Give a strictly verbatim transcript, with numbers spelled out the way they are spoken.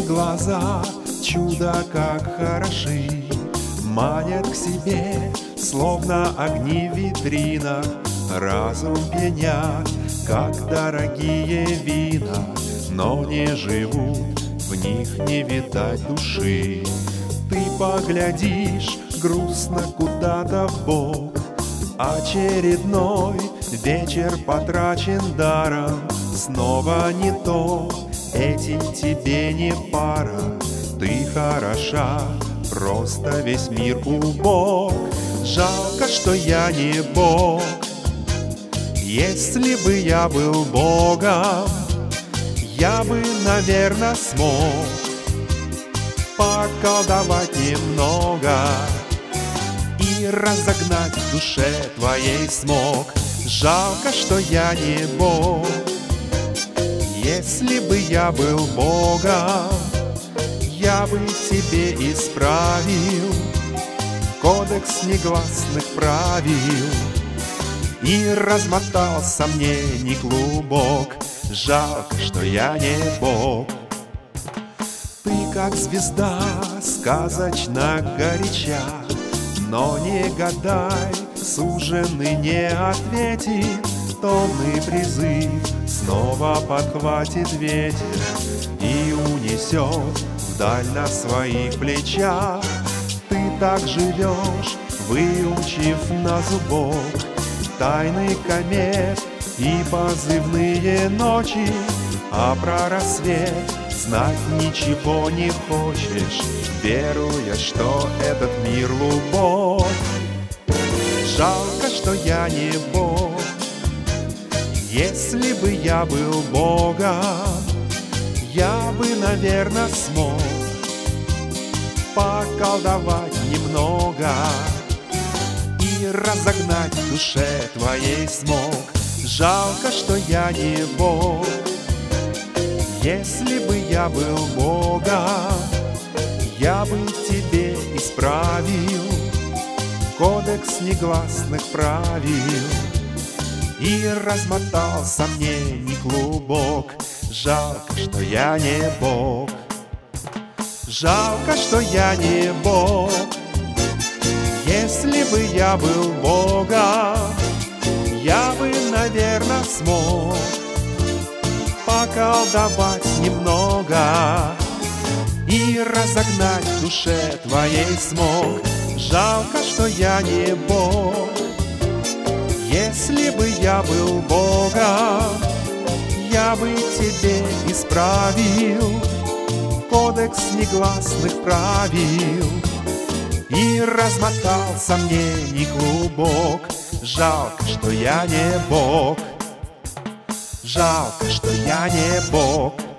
глаза, чудо как хороши, манят к себе, словно огни в витринах. Разум пьянят, как дорогие вина, но не живут, в них не видать души. Ты поглядишь грустно куда-то вбок, очередной вечер потрачен даром. Снова не то, этим тебе не пара. Ты хороша, просто весь мир убог. Жалко, что я не Бог. Если бы я был Богом, я бы, наверное, смог поколдовать немного и разогнать в душе твоей смог. Жалко, что я не Бог. Если бы я был Богом, я бы тебе исправил кодекс негласных правил и размотал сомнений клубок. Жалко, что я не Бог. Ты как звезда, сказочно горяча, но не гадай, суженый не ответит. Томный призыв снова подхватит ветер и унесет вдаль на своих плечах. Ты так живешь, выучив на зубок тайны комет и позывные ночи, а про рассвет знать ничего не хочешь, веруя, что этот мир глубок. Жалко, что я не Бог. Если бы я был Богом, я бы, наверное, смог поколдовать немного и разогнать в душе твоей смог. Жалко, что я не Бог. Если бы я был Богом, я бы тебе исправил кодекс негласных правил и размотал сомнений клубок. Жалко, что я не Бог. Жалко, что я не Бог. Если бы я был Богом, я бы, наверное, смог поколдовать немного и разогнать в душе твоей смог. Жалко, что я не Бог. Если бы я был Богом, я бы тебе исправил кодекс негласных правил и размотал сомнений клубок. Жалко, что я не Бог. Жалко, что я не Бог.